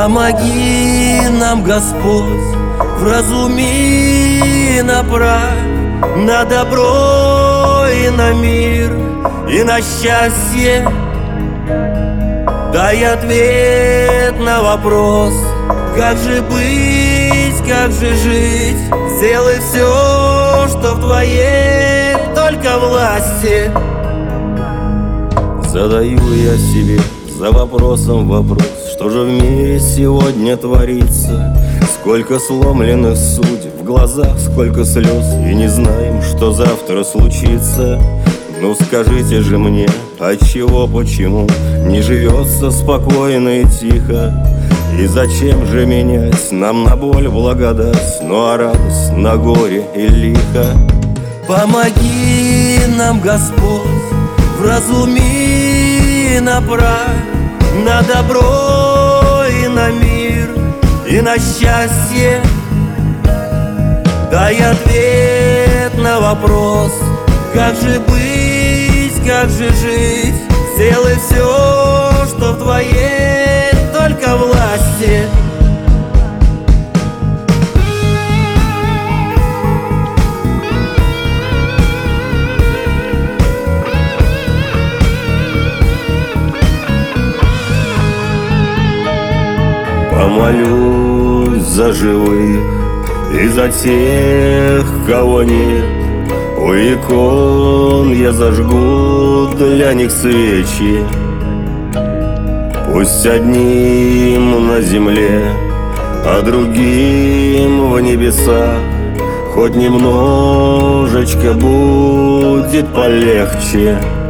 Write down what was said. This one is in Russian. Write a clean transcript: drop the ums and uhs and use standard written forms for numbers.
Помоги нам, Господь, вразуми и направь на добро и на мир, и на счастье. Дай ответ на вопрос, как же быть, как же жить. Сделай все, что в твоей только власти. Задаю я себе за вопросом вопрос: что же в мире сегодня творится? Сколько сломленных судеб в глазах, сколько слез, и не знаем, что завтра случится. Ну скажите же мне, отчего, почему не живется спокойно и тихо? И зачем же менять нам на боль благодать, ну а радость на горе и лихо? Помоги нам, Господь, вразуми и направь на добро и на мир, и на счастье. Дай ответ на вопрос, как же быть, как же жить. Сделай все, что в твоей только власти. Помолюсь за живых и за тех, кого нет. У икон я зажгу для них свечи. Пусть одним на земле, а другим в небесах хоть немножечко будет полегче.